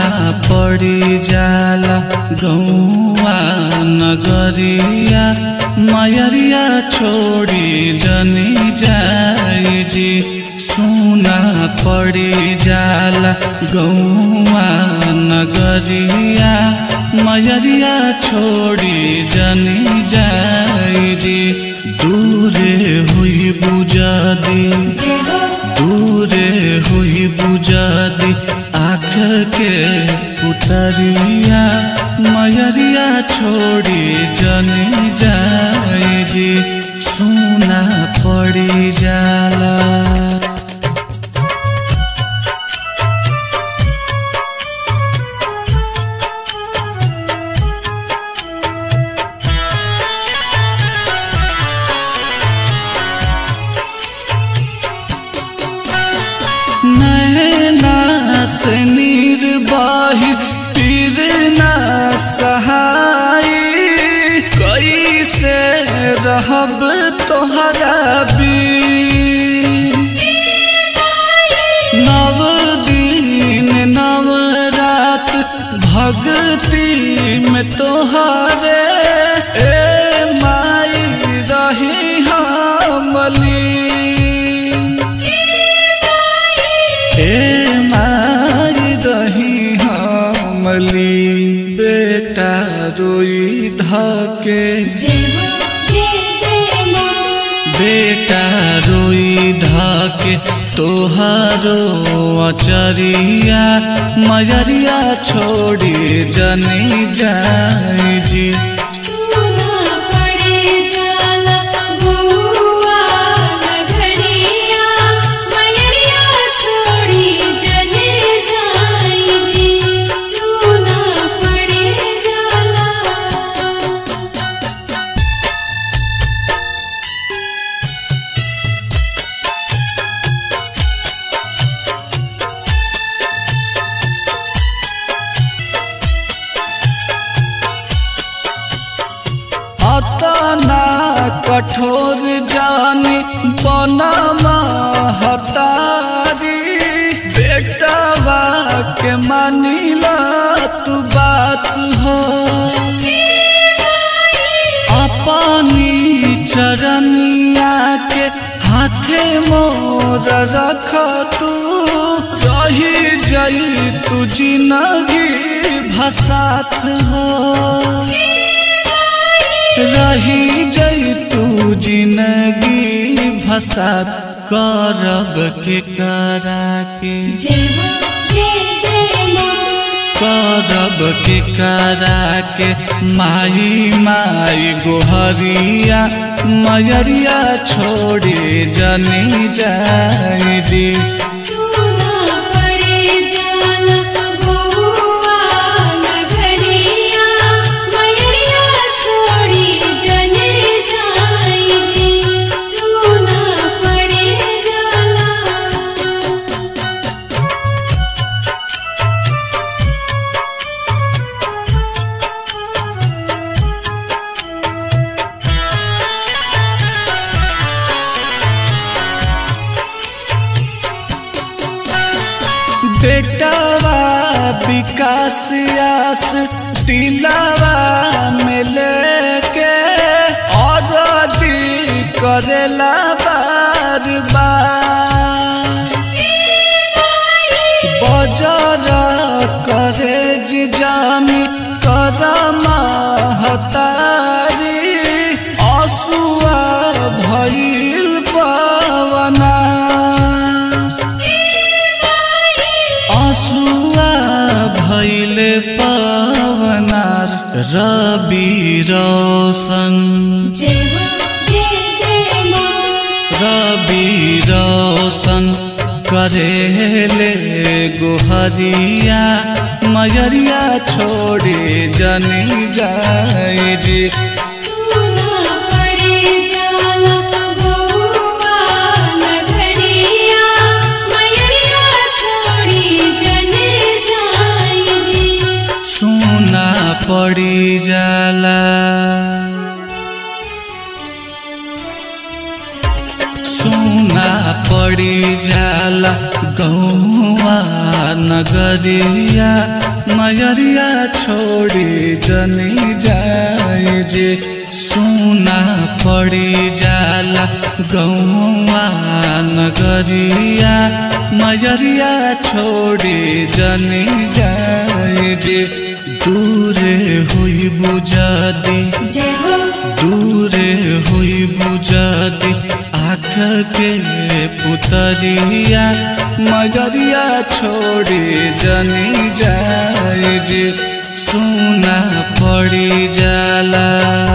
पड़ी जाला गौआ नगरिया मयरिया छोड़ी जनी जाई जी। सुना पड़ी जाला गौआ नगरिया मयरिया छोड़ी जनी जाई जी। दूरे हुई बुझादी दूरे हुई बुझादी आँख के पुतरिया मयरिया छोड़ी जनी जाई जी। सुना पड़ी जाला से नीर बाही पीर ना सहाई कैसे रहब तोहरा बीन। नव दिन नव रात भक्ति में तोहरे ए माई रही हमली रही हमली। बेटा रोई धके बेटा रोई धके तोहारो अचरिया मयरिया छोड़ी जनी जाई जी। अतना कठोर जानी बना महतारी बेटवा के मानिला तू बात हो। अपनी चरनिया के हाथे मोर रख तू रही जई तू जिंदगी भसात हो। रही जई तू जिंदगी भसात करब के करा के करब के करा के माही माई गोहरिया मयरिया छोड़ी जनी जाई जी। बेटवा विकास आस दिलावा में लेके और जी करेला बार बार। बजर करे जिजामी करमा हतारी असुआ भइल पवना। भइले पवनार रवि रोशन रवि रोशन करेले गोहरिया मयरिया छोड़ी जनी जाई जी। पड़ी जाला सुना पड़ी जाला गौआ नगरिया मयरिया छोड़ी जनी जाए जे सुना पड़ी जाला गौवा नगरिया मयरिया छोड़ी जनी जाए जे दूरे हुई बुझादी दूरे हुई बुझादी आँख के पुतरिया मगरिया छोड़ी जनी जाए जे सुना पड़ी जाला।